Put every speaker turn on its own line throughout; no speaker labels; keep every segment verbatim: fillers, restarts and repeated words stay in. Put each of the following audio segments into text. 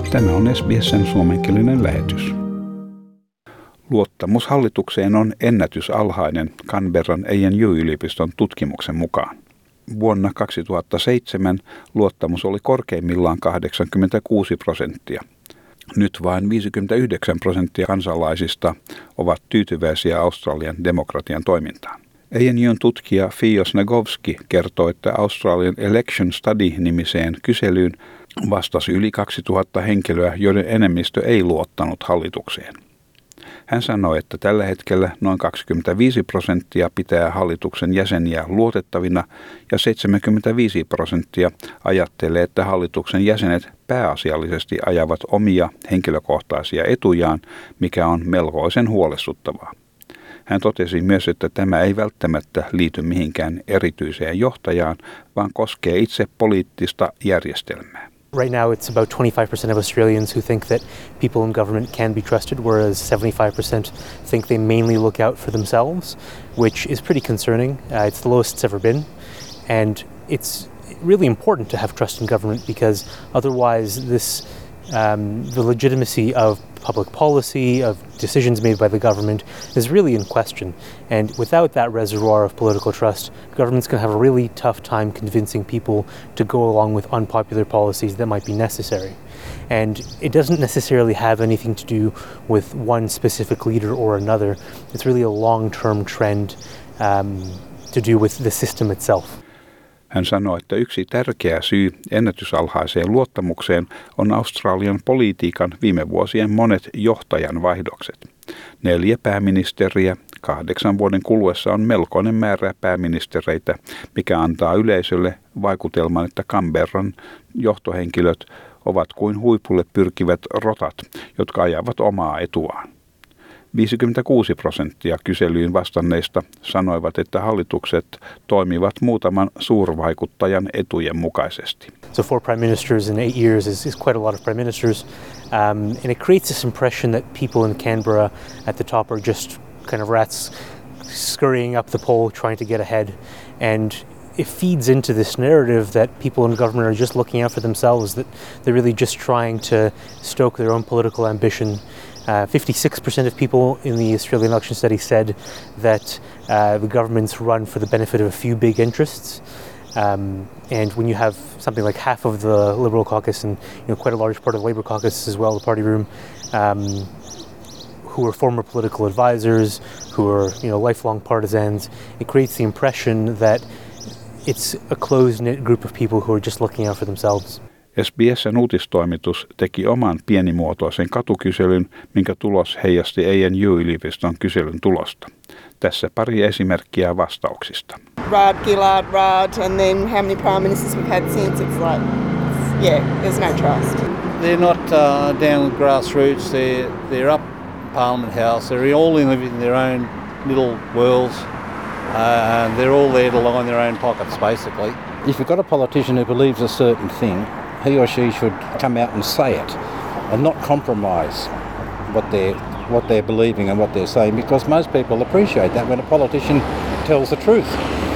Tämä on S B S:n suomenkielinen lähetys. Luottamus hallitukseen on ennätysalhainen Canberran A and U-yliopiston tutkimuksen mukaan. Vuonna kaksituhattaseitsemän luottamus oli korkeimmillaan kahdeksankymmentäkuusi prosenttia. Nyt vain viisikymmentäyhdeksän prosenttia kansalaisista ovat tyytyväisiä Australian demokratian toimintaan. A and U:n tutkija Fio Snagovski kertoo, että Australian Election Study-nimiseen kyselyyn vastasi yli kaksituhatta henkilöä, joiden enemmistö ei luottanut hallitukseen. Hän sanoi, että tällä hetkellä noin kaksikymmentäviisi prosenttia pitää hallituksen jäseniä luotettavina ja seitsemänkymmentäviisi prosenttia ajattelee, että hallituksen jäsenet pääasiallisesti ajavat omia henkilökohtaisia etujaan, mikä on melkoisen huolestuttavaa. Hän totesi myös, että tämä ei välttämättä liity mihinkään erityiseen johtajaan, vaan koskee itse poliittista järjestelmää.
Right now it's about twenty-five percent of Australians who think that people in government can be trusted, whereas seventy-five percent think they mainly look out for themselves, which is pretty concerning. Uh, it's the lowest it's ever been. And it's really important to have trust in government because otherwise this um, the legitimacy of public policy, of decisions made by the government is really in question. And without that reservoir of political trust, government's going to have a really tough time convincing people to go along with unpopular policies that might be necessary. And it doesn't necessarily have anything to do with one specific leader or another. It's really a long-term trend um, to do with the system itself.
Hän sanoi, että yksi tärkeä syy ennätysalhaiseen luottamukseen on Australian politiikan viime vuosien monet johtajan vaihdokset. Neljä pääministeriä kahdeksan vuoden kuluessa on melkoinen määrä pääministereitä, mikä antaa yleisölle vaikutelman, että Canberran johtohenkilöt ovat kuin huipulle pyrkivät rotat, jotka ajavat omaa etuaan. viisikymmentäkuusi prosenttia kyselyyn vastanneista sanoivat, että hallitukset toimivat muutaman suurvaikuttajan etujen mukaisesti.
So four prime ministers in eight years is, is quite a lot of prime ministers, um, and it creates this impression that people in Canberra at the top are just kind of rats scurrying up the pole trying to get ahead, and it feeds into this narrative that people in government are just looking out for themselves, that they're really just trying to stoke their own political ambition. Uh, fifty-six percent of people in the Australian election study said that uh, the government's run for the benefit of a few big interests. Um, and when you have something like half of the Liberal caucus and you know, quite a large part of the Labour caucus as well, the party room, um, who are former political advisors, who are you know, lifelong partisans, it creates the impression that it's a closed-knit group of people who are just looking out for themselves.
S B S:n uutistoimitus teki oman pienimuotoisen katukyselyn, minkä tulos heijasti A and U-yliopiston kyselyn tulosta. Tässä pari esimerkkiä vastauksista.
Rad, Gillard, Rad, and then how many prime ministers we've had since. It's like, yeah, there's no trust.
They're not uh, down grassroots. They're they're up Parliament House. They're all living in their own little worlds, uh, and they're all there to line their own pockets, basically.
If you've got a politician who believes a certain thing, he or she should come out and say it and not compromise what they're, what they're believing and what they're saying, because most people appreciate that when a politician tells the truth.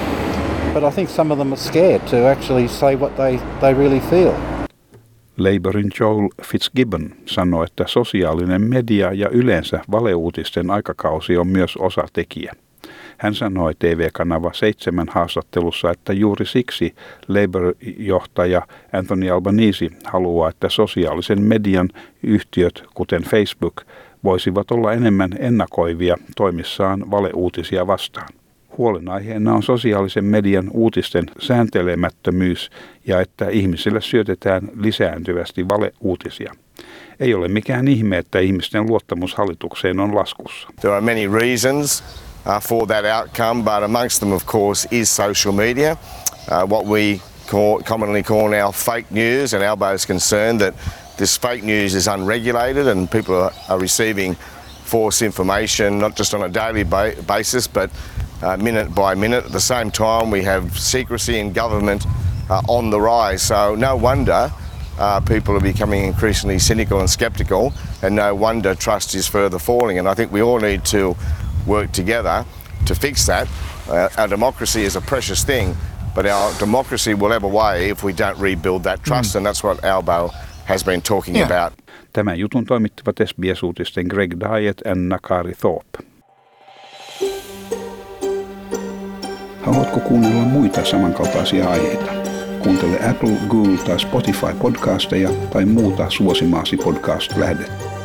But I think some of them are scared to actually say what they, they really feel.
Labourin Joel Fitzgibbon sanoi, että sosiaalinen media ja yleensä valeuutisten aikakausi on myös osatekijä. Hän sanoi T V-kanava seitsemän haastattelussa, että juuri siksi Labour-johtaja Anthony Albanese haluaa, että sosiaalisen median yhtiöt, kuten Facebook, voisivat olla enemmän ennakoivia toimissaan valeuutisia vastaan. Huolenaiheena on sosiaalisen median uutisten sääntelemättömyys ja että ihmisille syötetään lisääntyvästi valeuutisia. Ei ole mikään ihme, että ihmisten luottamus hallitukseen on laskussa.
There are many reasons Uh, for that outcome, but amongst them, of course, is social media, uh, what we call, commonly call now fake news, and Albo is concerned that this fake news is unregulated and people are, are receiving false information, not just on a daily ba- basis, but uh, minute by minute. At the same time, we have secrecy in government uh, on the rise, so no wonder uh, people are becoming increasingly cynical and sceptical, and no wonder trust is further falling, and I think we all need to work together to fix that. Uh, our democracy is a precious thing, but our democracy will ebb away if we don't rebuild that trust, mm. and that's what Albo has been talking
Yeah.
about.
Tämän jutun toimittivat S B S-uutisten Greg Diet ja Nakari Thorpe. Haluatko kuunnella muita samankaltaisia aiheita? Kuuntele Apple, Google tai Spotify podcasteja tai muuta suosimaasi podcast-lähdettä.